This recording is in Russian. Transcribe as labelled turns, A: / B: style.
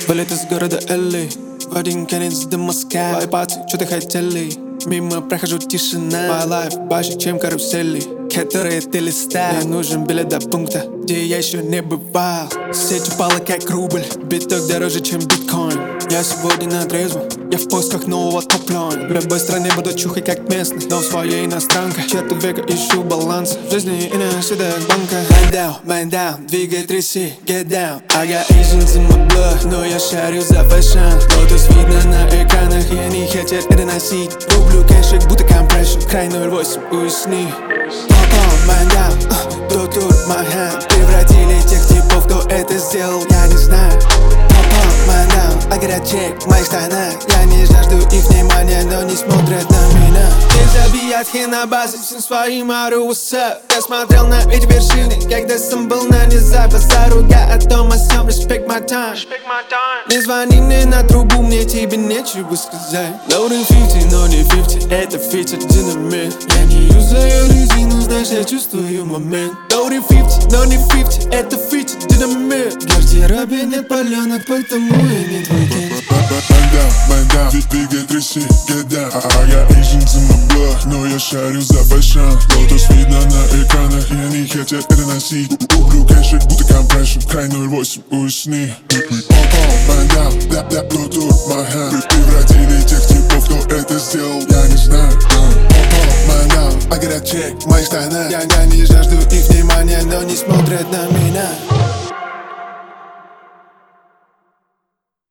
A: Вылет из города Элли, в один конец до Москвы. Лайпацы, что-то хотели. Мимо прохожу, тишина. My life больше, чем карусели, которые ты листаешь. Мне нужен билет до пункта, где я еще не бывал. Сеть упала как рубль, биток дороже, чем биткоин. Я сегодня на трезвом, я в поисках нового топ-лайн. В любой стране буду чухать как местный, но в своей иностранке. Четверть века ищу баланс, в жизни иначе как банка. Man down, двигай, тряси, get down. I got Asians in my blood, но я шарю за фэшн. Лотос видно на экранах, и они хотят это носить. Рублю кэшек, будто компрессию, край 08, уясни. Man down, кто тут my hand? Превратили тех типов, кто это сделал, я не знаю. Man down, I got a check в моих штанах. Я не жажду их внимания, но не смотрят на меня. Здесь забият хин на базе, всем своим ору what's up. Я смотрел на эти вершины, когда сам был на низах. Базаруга о том о сём, respect my time. Не звони мне на трубу, мне тебе нечего сказать. Loading 50, но не 50, это фичер динамит. Я не юзаю резину, знаешь, я чувствую момент. Loading 50, но не 50, это фичер динамит. Для гардероба нет паленок, поэтому я не твой кент.
B: Man down, двигай, тряси, get down. I got Asians in my blood, но я шарю за фэшн. Лотос видно на экранах, и они хотят это носить. Рублю кэшек, будто компрессию, край 08, уясни. Man down, кто тут my hand? Превратили тех типов, кто это сделал, я не знаю. Man down, I got a check в моих штанах. Я не жажду их внимания, но не смотрят на меня.